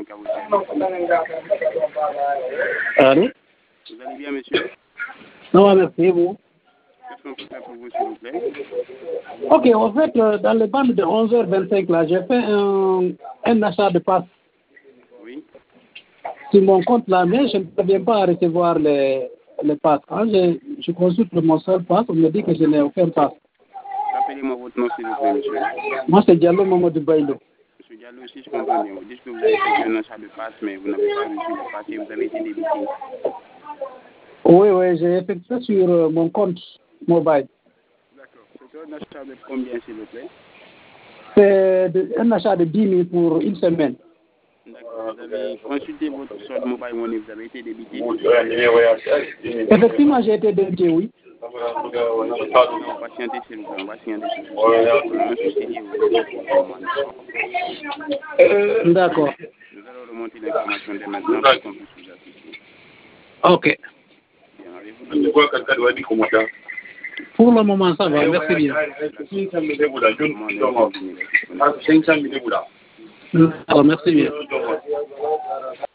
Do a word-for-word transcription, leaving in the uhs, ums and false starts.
qu'à vous servir. Allô? Vous allez bien, monsieur? Non, merci, vous. Qu'est-ce qu'on peut faire pour vous, s'il vous plaît? Ok, en fait, euh, dans le bande de onze heures vingt-cinq, là, j'ai fait un, un achat de passe Oui. sur mon compte là, mais je ne parviens pas à recevoir les, les passes. Quand je, je consulte mon seul passe, on me dit que je n'ai aucun passe. Rappelez-moi votre nom, s'il vous plaît, monsieur. Moi, c'est Diallo Mamadou Baïlo. Monsieur Diallo, si je comprends bien, vous dites que vous avez fait un achat de passe, mais vous n'avez pas reçu le passe et vous avez été débité. Oui, oui, j'ai effectué sur euh, mon compte mobile. D'accord. C'est un achat de combien, s'il vous plaît? C'est de- un achat de dix mille pour une semaine. D'accord. Vous avez consulté votre solde mobile money, vous avez été débité. Effectivement, j'ai été débité, oui. On va patienter, s'il vous plaît. On va signaler ce souci. On a un souci lié au réseau pour le moment. Euh, D'accord. Nous allons remonter l'information dès maintenant pour qu'on puisse vous assister. Ok. Bien, avez-vous Pour le moment, ça va. Merci bien. Comment l'infirmier est disponible? Alors, merci bien.